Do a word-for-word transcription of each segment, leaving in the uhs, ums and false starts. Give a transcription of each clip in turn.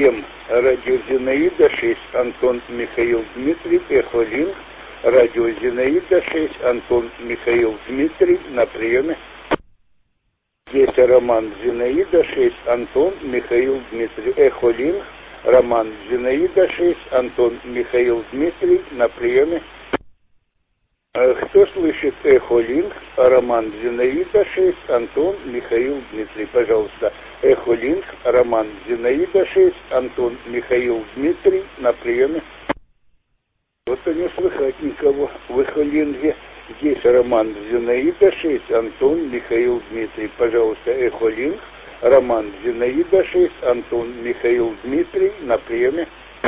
семь, радио Зинаида шесть, Антон Михаил Дмитрий, Эхо Линк. Радио Зинаида шесть, Антон Михаил Дмитрий, на приеме. Здесь Роман Зинаида шесть, Антон Михаил Дмитрий, Эхо Линк. Роман Зинаида шесть, Антон Михаил Дмитрий, на приеме. Кто слышит Эхо Линк? Роман Зинаида шесть, Антон Михаил Дмитрий. Пожалуйста, Эхо Линк, Роман Зинаида шесть, Антон Михаил Дмитрий, на приеме. Вот-то не слыхать никого в Эхо Линке. Здесь Роман Зинаида шесть, Антон Михаил Дмитрий. Пожалуйста, Эхо Линк, Роман Зинаида шесть, Антон Михаил Дмитрий, на приеме.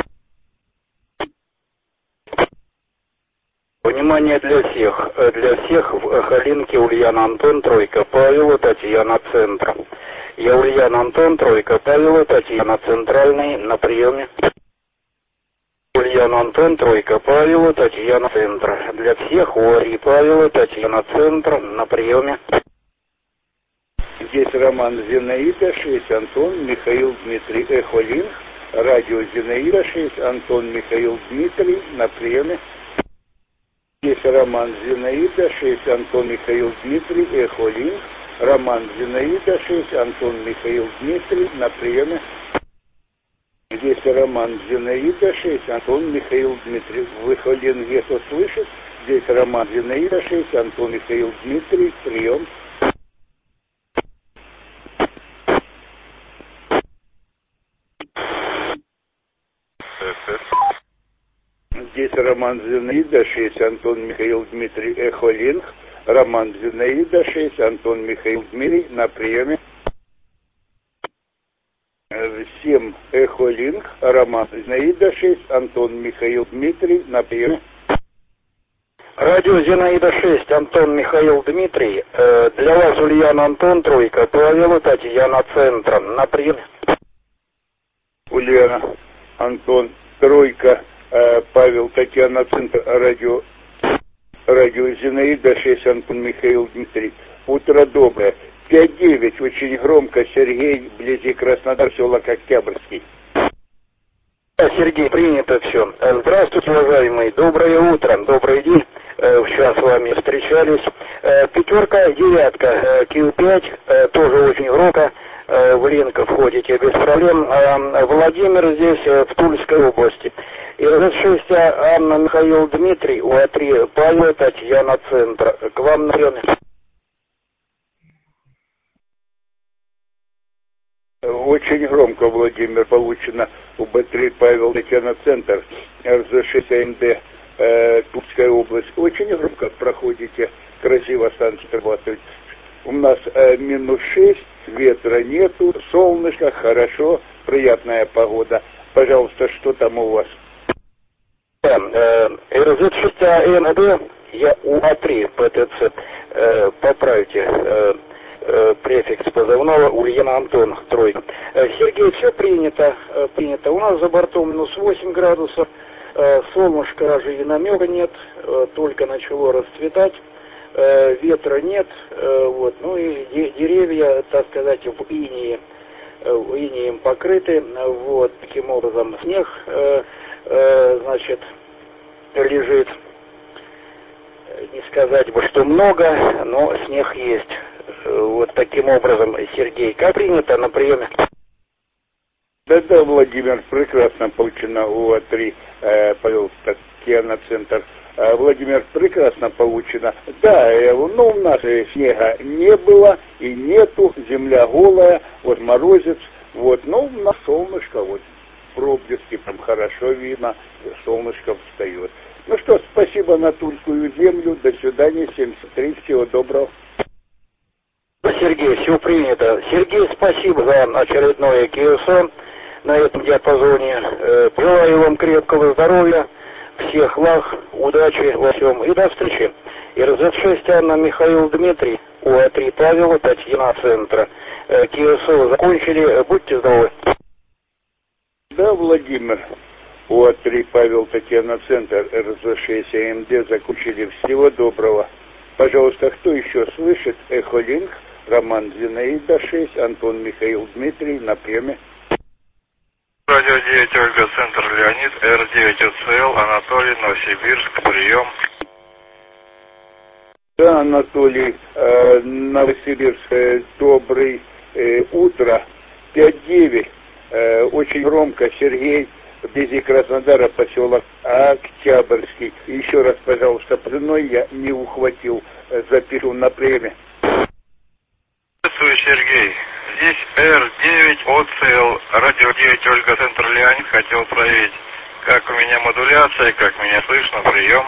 Внимание для всех. Для всех в Эхолинке Ульяна Антон, тройка, Павел, Татьяна, центр. Я Ульяна Антон, тройка, Павел, Татьяна, центральный, на приеме. Ульяна Антон, тройка, Павел, Татьяна, центр. Для всех Уари, Павел, Татьяна, центр, на приеме. Здесь Роман Зинаида шесть, Антон Михаил Дмитрий, Эхо Линк. Радио Зинаида шесть, Антон Михаил Дмитрий, на приеме. Здесь Роман Зинаида шесть, Антон Михаил Дмитрий, Эхо Линк. Роман Зинаида шесть, Антон Михаил Дмитрий, на приеме. Здесь Роман Зинаида шесть, Антон Михаил Дмитрий. В Эхо Линке кто слышит? Здесь Роман Зинаида шесть, Антон Михаил Дмитрий, прием. Здесь Роман Зинаида шесть, Антон Михаил Дмитрий, Эхо Линк. Роман Зинаида шесть, Антон Михаил Дмитрий, на приеме. семь, Эхо Линк. Роман Зинаида шесть, Антон Михаил Дмитрий, на приеме. Радио Зинаида шесть, Антон Михаил Дмитрий. Э, для вас Ульяна Антон, тройка, Павел, Татьяна, центр, на приеме. Ульяна Антон, тройка, Павел, Татьяна, центр, радио, радио Зинаида шесть, Антон Михаил Дмитрий. Утро доброе. пять девять, очень громко, Сергей, вблизи Краснодар, селок Октябрьский. Сергей, принято все. Здравствуйте, уважаемые. Доброе утро, добрый день. Вчера с вами встречались. Пятерка, девятка, Q пять, тоже очень громко. В Линк входите без проблем. Владимир здесь, в Тульской области. эр шесть, Анна Михаил Дмитрий, УА три, Павел, Татьяна, центр. К вам на приеме. Очень громко, Владимир, получено. УБ три, Павел, Татьяна, центр. эр зэ шесть, АМД, э, Тульская область. Очень громко проходите. Красиво станция работает. У нас э, минус шесть, ветра нету, солнышко, хорошо, приятная погода. Пожалуйста, что там у вас? эр зэ шесть, АМД, я УА три, ПТЦ. Э, поправьте. Э, префикс позывного Ульяна Антон, тройка. Сергей, все принято, принято. У нас за бортом минус восемь градусов, солнышко даже и намека нет, только начало расцветать, ветра нет, вот, ну и деревья, так сказать, в инее, инеем покрыты, вот, таким образом снег, значит, лежит, не сказать бы, что много, но снег есть. Вот таким образом, Сергей, как принято на приеме? Да-да, Владимир, прекрасно получено УА три, э, Павел, Татьяна, центр. Э, Владимир, прекрасно получено. Да, э, ну у нас э, снега не было и нету, земля голая, вот морозец, вот, ну у нас солнышко, вот, проблески там хорошо видно, солнышко встает. Ну что, спасибо на Тульскую землю, до свидания, семьдесят три, всего доброго. Сергей, все принято. Сергей, спасибо за очередное КСО на этом диапазоне. Желаю вам крепкого здоровья, всех благ, удачи во всем и до встречи. эр зэ шесть, Анна Михаил Дмитрий, УА три, Павел, Татьяна, центра. КСО закончили, будьте здоровы. Да, Владимир, УА три, Павел, Татьяна, центр, эр зэ шесть, АМД закончили. Всего доброго. Пожалуйста, кто еще слышит? Эхо Линк, Роман Зинаида шесть, Антон Михаил Дмитрий, на приеме. Радио девять, Ольга, центр Леонид, Р девять О Ц Л, Анатолий, Новосибирск, прием. Да, Анатолий, э, Новосибирск, э, добрый э, утро, пять девять, э, очень громко, Сергей, вблизи Краснодара, поселок Октябрьский. Еще раз, пожалуйста, женой я не ухватил, э, запишу на премию. Приветствую, Сергей. Здесь Р девять О Ц Л, радио девять, Ольга, центр Леонид. Хотел проверить, как у меня модуляция, как меня слышно, прием.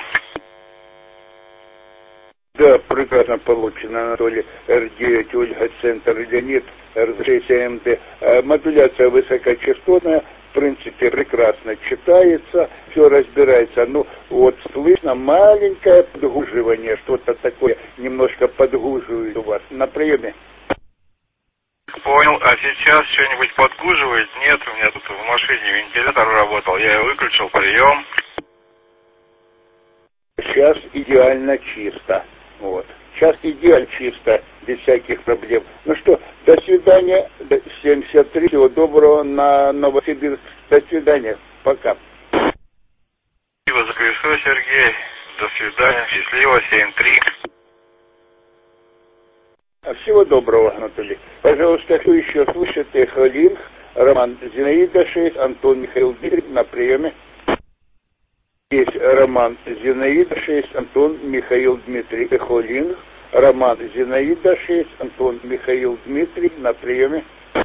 Да, прекрасно получено, Анатолий. Р девять, Ольга, центр Леонид, Р шесть А М Д. Модуляция высокочастотная, в принципе, прекрасно читается, все разбирается. Ну, вот слышно маленькое подгуживание, что-то такое, немножко подгуживает у вас на приеме. Понял, а сейчас что-нибудь подгуживает? Нет, у меня тут в машине вентилятор работал, я его выключил, прием. Сейчас идеально чисто. Вот. Сейчас идеально чисто, без всяких проблем. Ну что, до свидания. семьдесят три. Всего доброго на Новосибирск. До свидания. Пока. Спасибо за колесо, Сергей. До свидания. Счастливо, семь три. Всего доброго, Анатолий. Пожалуйста, кто еще слышит Эхолинг, Роман Зинаида шесть, Антон Михаил Дмитрий на приеме. Есть Роман Зинаида шесть, Антон Михаил Дмитрий, Эхолинг, Роман Зинаида шесть, Антон Михаил Дмитрий на приеме.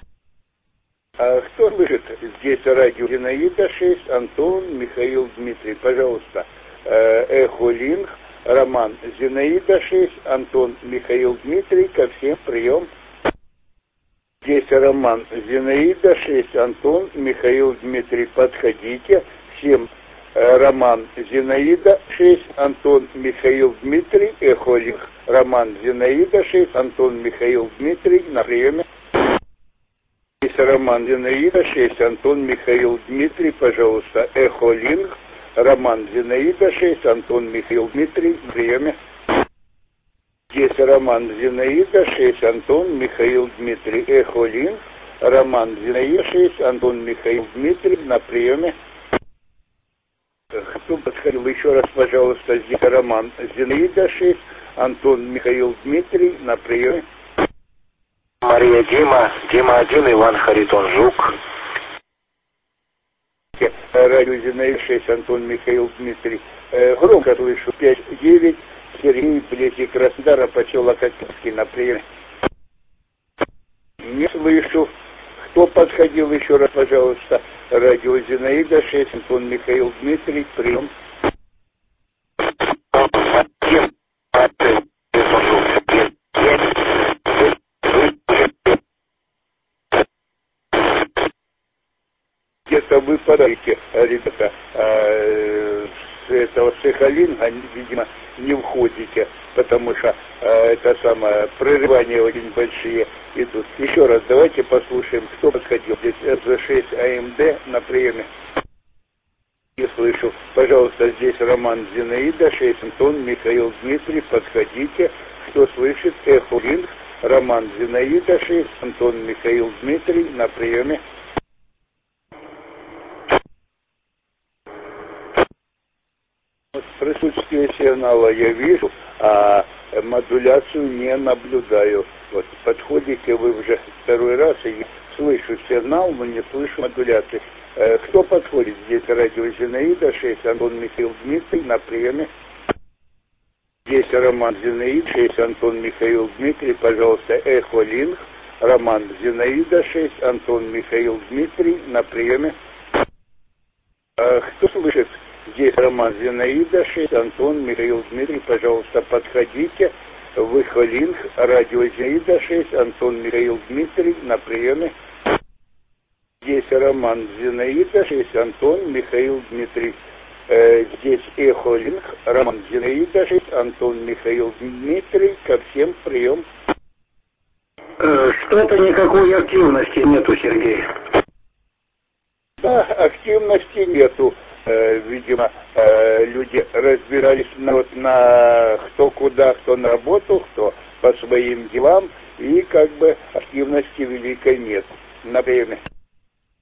А кто слышит? Здесь радио Зинаида шесть, Антон Михаил Дмитрий. Пожалуйста, Эхолинг, Роман Зинаида шесть, Антон Михаил Дмитрий, ко всем прием. Здесь Роман Зинаида шесть, Антон Михаил Дмитрий, подходите. Всем Роман Зинаида шесть, Антон Михаил Дмитрий, Эхолинг. Роман Зинаида шесть, Антон Михаил Дмитрий, на приеме. Здесь Роман Зинаида шесть, Антон Михаил Дмитрий, пожалуйста, Эхолинг. Роман Зинаида шесть, Антон Михаил Дмитрий, приеме. Здесь Роман Зинаида шесть, Антон Михаил Дмитрий, Эхолинг. Роман Зинаида шесть, Антон Михаил Дмитрий, на приеме. Кто подходил еще раз, пожалуйста, здесь Роман Зинаида шесть, Антон Михаил Дмитрий, на приеме. Мария Дима, Дима один, Иван Харитон Жук. Радио Зинаида шесть, Антон Михаил Дмитрий. Э, громко слышу, пять девять, Сергей, вблизи Краснодара, поселок Октябрьский, на приеме. Не слышу. Кто подходил еще раз, пожалуйста? Радио Зинаида шесть, Антон Михаил Дмитрий, прием. Где-то вы подаете, ребята, э, с этого Сахалина, видимо, не входите, потому что э, это самое, прерывания очень большие идут. Еще раз давайте послушаем, кто подходил. Здесь Р шесть А М Д на приеме. Не слышу. Пожалуйста, здесь Роман Зинаида шесть, Антон Михаил Дмитрий, подходите. Кто слышит? Эхолинг, Роман Зинаида шесть, Антон Михаил Дмитрий, на приеме. Присутствие сигнала я вижу, а модуляцию не наблюдаю. Вот подходите вы уже второй раз, и слышу сигнал, но не слышу модуляции. Э, кто подходит? Здесь радио Зинаида шесть, Антон Михаил Дмитрий, на приеме. Здесь Роман Зинаид шесть, Антон Михаил Дмитрий, пожалуйста, Эхолинг. Роман Зинаида шесть, Антон Михаил Дмитрий, на приеме. Э, кто слышит? Здесь Роман Зинаида шесть, Антон Михаил Дмитрий, пожалуйста, подходите. Эхолинг, радио Зинаида шесть, Антон Михаил Дмитрий, на приеме. Здесь Роман Зинаида шесть, Антон Михаил Дмитрий. Э, здесь Эхолинг, Роман Зинаида шесть, Антон Михаил Дмитрий, ко всем прием. Э, что-то никакой активности нету, Сергей. Да, активности нету. Э, видимо, э, люди разбирались на, вот, на кто куда, кто на работу, кто по своим делам, и как бы активности великой нет на время.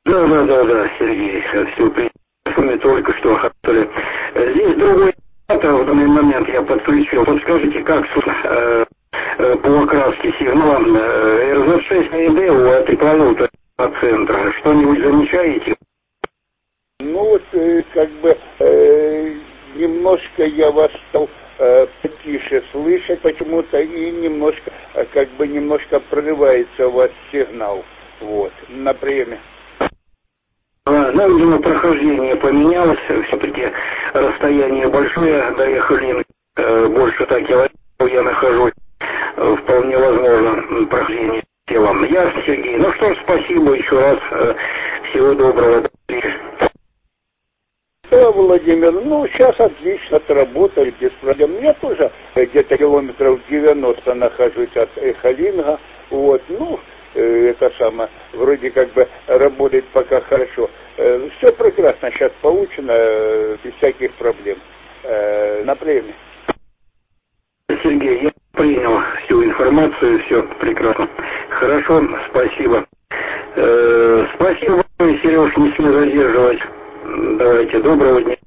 Да, да, да, да, Сергей, все принято, только что хотели. Здесь другой в данный момент я подключил. Подскажите, как э, э, по окраске сигнала э, эр зет шесть эй дэ у этой планеты от центра? Что-нибудь замечаете? Ну вот, э, как бы, э, немножко я вас стал э, потише слышать почему-то, и немножко, э, как бы, немножко прорывается у вас сигнал, вот, на приеме. А, ну, видимо, прохождение поменялось, все-таки расстояние большое, доехали э, больше ста километров, я нахожусь, э, вполне возможно прохождение телом. Ясно, Сергей. Ну что ж, спасибо еще раз, э, всего доброго, до встречи. Да, Владимир, ну, сейчас отлично отработали, без проблем. Я тоже где-то километров девяносто нахожусь от Эхолинга, вот, ну, э, это самое, вроде как бы работает пока хорошо. Э, все прекрасно сейчас получено, э, без всяких проблем. Э, на приеме. Сергей, я принял всю информацию, все прекрасно. Хорошо, спасибо. Э, спасибо, Сереж, не смей задерживать. Давайте, доброго дня.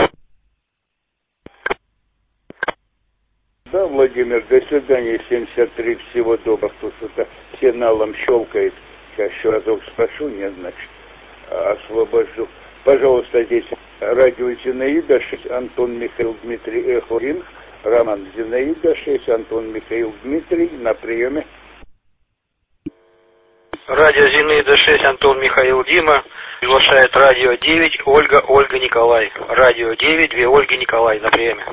Да, Владимир, до свидания, семьдесят три, всего доброго. Тут это сигналом щелкает. Сейчас еще разок спрошу, нет, значит, освобожу. Пожалуйста, здесь радио Зинаида шесть, Антон Михаил Дмитрий Эхорин, Роман Зинаида шесть, Антон Михаил Дмитрий, на приеме. Радио Зинаида шесть, Антон Михаил Дима. Приглашает радио девять, Ольга, Ольга Николай. Радио девять, две Ольги Николай, на приеме.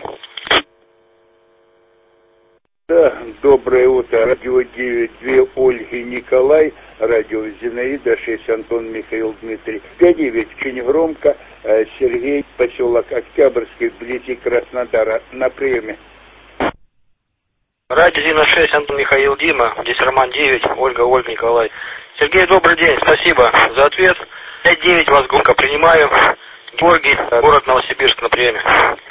Да, доброе утро. Радио девять, две Ольги Николай. Радио Зинаида шесть, Антон Михаил Дмитрий. пять девять, очень громко. Сергей, поселок Октябрьский, вблизи Краснодара, на приеме. Радио Зина шесть, Антон Михаил Дима. Здесь Роман девять, Ольга, Ольга Николай. Сергей, добрый день, спасибо за ответ. пять девять вас громко принимаю. Георгий, город Новосибирск, на приеме.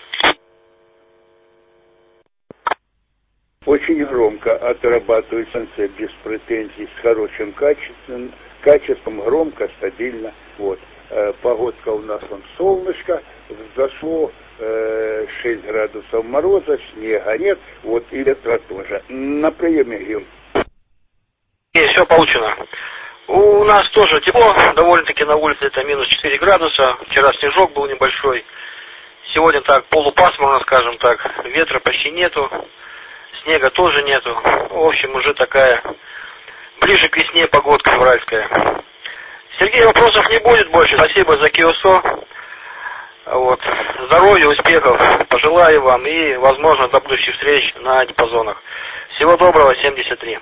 Очень громко отрабатывает концепт, без претензий, с хорошим качеством, качеством, громко, стабильно. Вот. Э, погодка у нас вон солнышко, взошло э, шесть градусов мороза, снега нет, вот и ветра тоже. На приеме, Георгий. И все получено. У нас тоже тепло, довольно-таки на улице это минус четыре градуса, вчера снежок был небольшой, сегодня так полупасмурно, скажем так, ветра почти нету, снега тоже нету, в общем уже такая, ближе к весне погодка февральская. Сергей, вопросов не будет больше, спасибо за КИОСО, вот, здоровья, успехов, пожелаю вам и, возможно, до будущих встреч на диапазонах. Всего доброго, семьдесят три.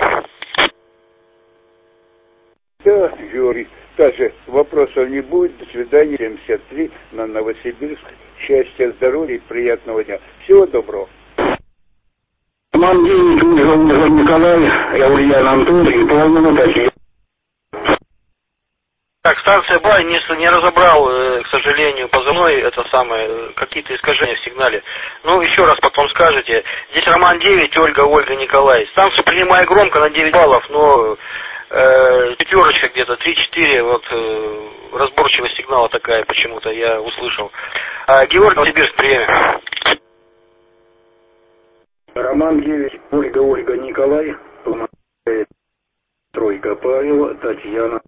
Да, Георгий, даже вопросов не будет. До свидания, семьдесят три, на Новосибирск. Счастья, здоровья и приятного дня. Всего доброго. Роман девять, Ольга Николай, я Ульяна Антон, и половина удачи. Так, станция Бай, не, не разобрал, э, к сожалению, позывной, это самое, какие-то искажения в сигнале. Ну, еще раз потом скажете. Здесь Роман девять, Ольга, Ольга Николай. Станцию принимаю громко на девять баллов, но э, пятерочка где-то, три-четыре, вот, э, разборчивость сигнала такая почему-то, я услышал. А, Георгий, Новосибирск, прием. Роман девять, Ольга, Ольга Николай, тройка Павел, Татьяна,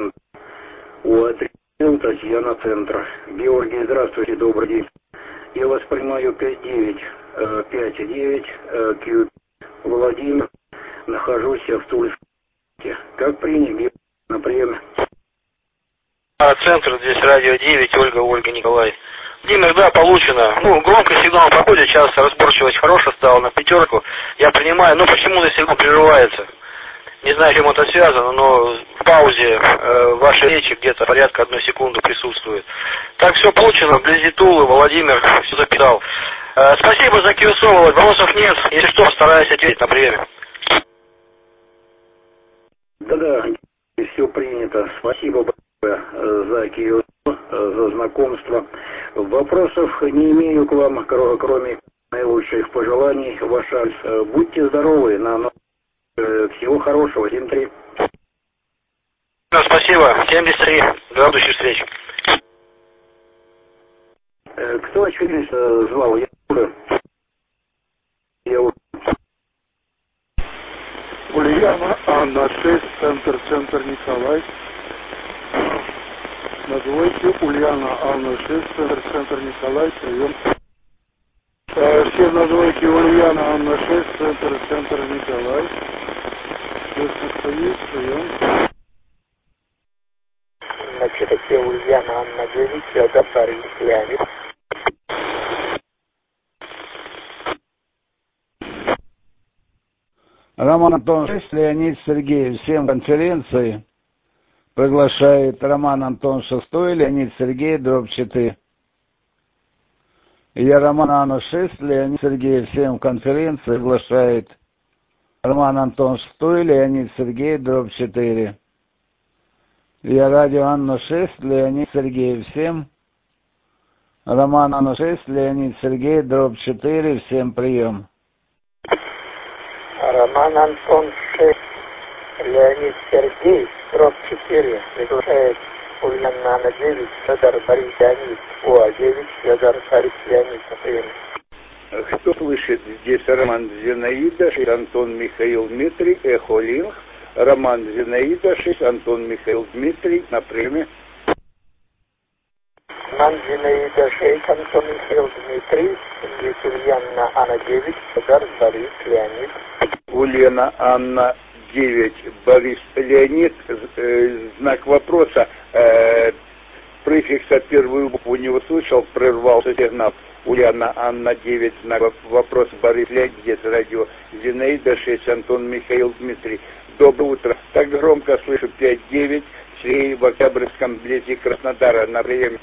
Уатрил, Татьяна, центр. Георгий, здравствуйте, добрый день. Я вас принимаю пять девять, пять девять, Q, Владимир, нахожусь в Тульске. Как принять на приеме? А, центр, здесь радио девять, Ольга, Ольга Николай. Владимир, да, получено. Ну, громко сигнал проходит, сейчас разборчивость хорошая стала на пятерку. Я принимаю, но почему-то сигнал прерывается. Не знаю, чем это связано, но в паузе э, вашей речи где-то порядка одной секунды присутствует. Так, все получено, вблизи Тулы, Владимир все записал. Э, спасибо за КИОСО, Володь, вопросов нет. Если что, стараюсь ответить на приеме. Да-да, все принято. Спасибо большое за КИОСО, за знакомство. Вопросов не имею к вам, кроме наилучших пожеланий. Ваша, будьте здоровы, на всего хорошего, семь три. Спасибо. семьдесят три. До следующих встреч. Кто очередность звал? Я... Я... Ульяна, Анна, шесть, центр, центр, Николай. На двойке Ульяна, Анна, шесть, центр, центр, Николай, прием. Все на двойке Ульяна, Анна, шесть, центр, центр, Николай. Если стоит, прием. На четыре Ульяна, Анна, девять, Федор, Борис, Леонид. Роман Антон шесть, Леонид Сергей. Всем конференции приглашает Роман Антон шесть, Леонид Сергей, дробь четыре. Я Роман Анна шесть, Леонид Сергей. Всем конференции приглашает Роман Антон шесть, Леонид Сергей, дробь четыре. Я радио Анна шесть, Леонид Сергей. Всем Роман Анна шесть, Леонид Сергей, дробь четыре. Всем прием. Роман Антон шесть, Леонид Сергей, дробь четыре, приглашает Ульяна Анна девять, Федор, Борис, Леонид, УА девять, Федор, Борис, Леонид, например. Кто слышит? Здесь Роман Зинаида, шесть, Антон Михаил Дмитрий, Эхо Линк. Роман Зинаида, шесть, Антон Михаил Дмитрий, на приеме. Роман Зинаида, шесть, Антон Михаил Дмитрий, здесь Ульяна Анна девять, Федор, Борис, Леонид. Ульяна Анна девять, Борис Леонид, э, знак вопроса, э, префикса первую букву не услышал, прервался сигнал. Ульяна Анна девять, знак вопрос, Борис Леонид, здесь радио Зинаида шесть, Антон Михаил Дмитрий. Доброе утро. Так громко слышу пять девять, Сергей в Октябрьском, вблизи Краснодара, на приеме.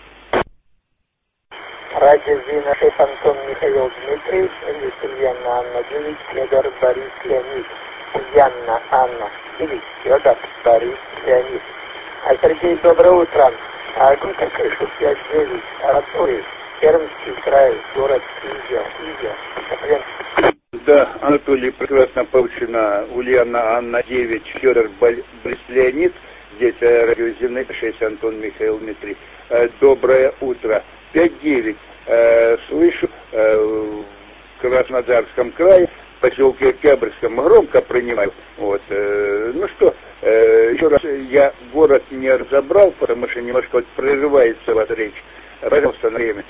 Радио Зина шесть, Антон Михаил Дмитрий, здесь Ульяна Анна девять, Федор, Борис, Леонид. Ульяна Анна девять, Федор, Борис, Леонид. А Сергей, доброе утро. А Гунка крышу пять девять, Анатолий, Пермский край, город Изя, Изя. Да, Анатолий, прекрасно получена. Ульяна Анна девять, Федор, Борис, Леонид. Здесь радио Зина шесть, Антон Михаил Дмитрий. Доброе утро. пять девять. Слышу в Краснодарском крае, в поселке Октябрьском, громко принимаю. Вот. Ну что, еще раз, я город не разобрал, потому что немножко вот прерывается вот речь. Пожалуйста, на время.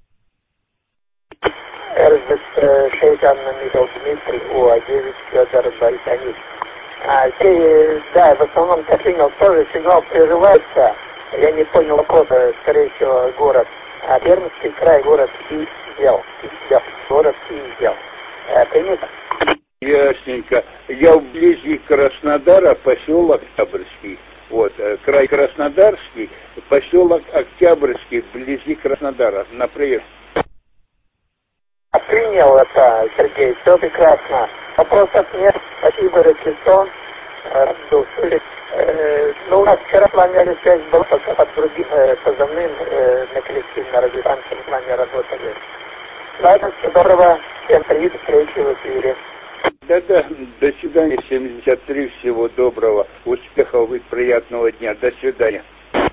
РЗ шесть, Анна Михаил Дмитрий, УА девять, Федор, Борис, Леонид. А, те, да, в основном я принял тоже, сигнал прерывается. Я не понял вопроса, скорее всего, город. А Пермский край, город Изял. Изял. Город Изял. А, принято? Ясненько. Я вблизи Краснодара, поселок Октябрьский. Вот, край Краснодарский, поселок Октябрьский, вблизи Краснодара. На прием. Принял это, Сергей, все прекрасно. Вопросов нет. Спасибо, Рекисон. Рад был слышать. Э, ну, у нас вчера с вами связь была только под другим э, позывным э, на коллективной радиостанции с вами работали. Ладно, всего доброго. Всем привет, встречи в эфире. Да-да, до свидания, семьдесят три, всего доброго, успехов и приятного дня. До свидания.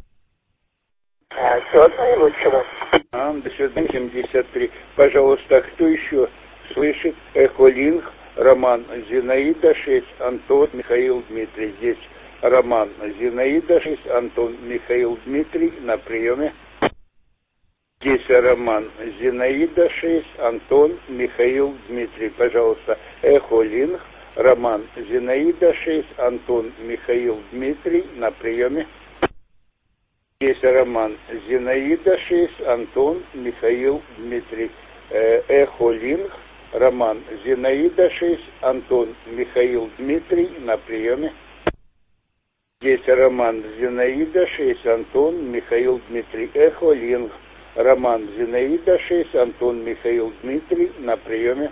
А, всего наилучшего. А, до свидания, семьдесят три. Пожалуйста, кто еще слышит? Эхо Линк, Роман Зинаида шесть, Антон Михаил Дмитрий. Здесь Роман Зинаида шесть, Антон Михаил Дмитрий, на приеме. Здесь Роман Зинаида шесть, Антон Михаил Дмитрий. Пожалуйста, Эхо Линк, Роман Зинаида шесть, Антон Михаил Дмитрий, на приеме. Здесь Роман Зинаида шесть, Антон Михаил Дмитрий. Эхо Линк, Роман Зинаида шесть, Антон Михаил Дмитрий, на приеме. Здесь Роман Зинаида шесть, Антон Михаил Дмитрий. Эхо Линк, Роман Зинаида шесть, Антон Михаил Дмитрий, на приеме.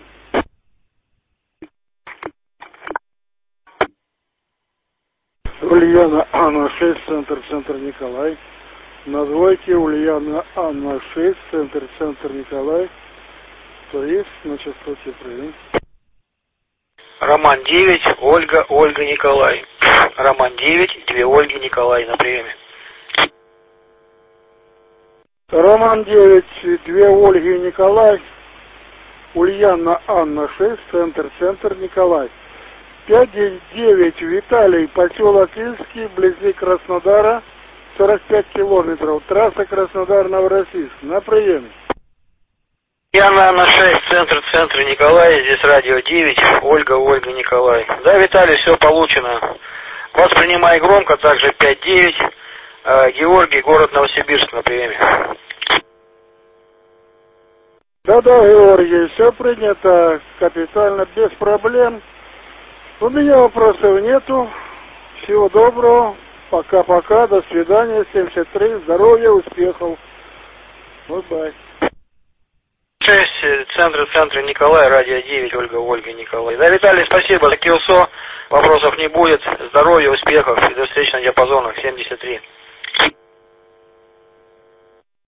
Ульяна Анна шесть, центр, центр, Николай. На двойке Ульяна Анна шесть, центр, центр, Николай. То есть на частоте прием. Роман девять, Ольга, Ольга, Николай. Роман девять, две Ольги, Николай на приеме. Роман девять, две Ольги, Николай. Ульяна Анна шесть, центр, центр, Николай. пять девять, Виталий, поселок Ильский, вблизи Краснодара, сорок пять километров. Трасса Краснодар-Новороссийск. На приеме. Ульяна Анна шесть, центр, центр, Николай. Здесь радио девять, Ольга, Ольга, Николай. Да, Виталий, все получено. Воспринимай громко, также пять девять, э, Георгий, город Новосибирск на приеме. Да-да, Георгий, все принято капитально, без проблем. У меня вопросов нету. Всего доброго. Пока-пока. До свидания. семьдесят три. Здоровья, успехов. Бай-бай. шесть, центр, центр, Николай, радио девять, Ольга, Ольга, Николай. Да, Виталий, спасибо за КИЛСО. Вопросов не будет. Здоровья, успехов и до встречи на диапазонах семьдесят три.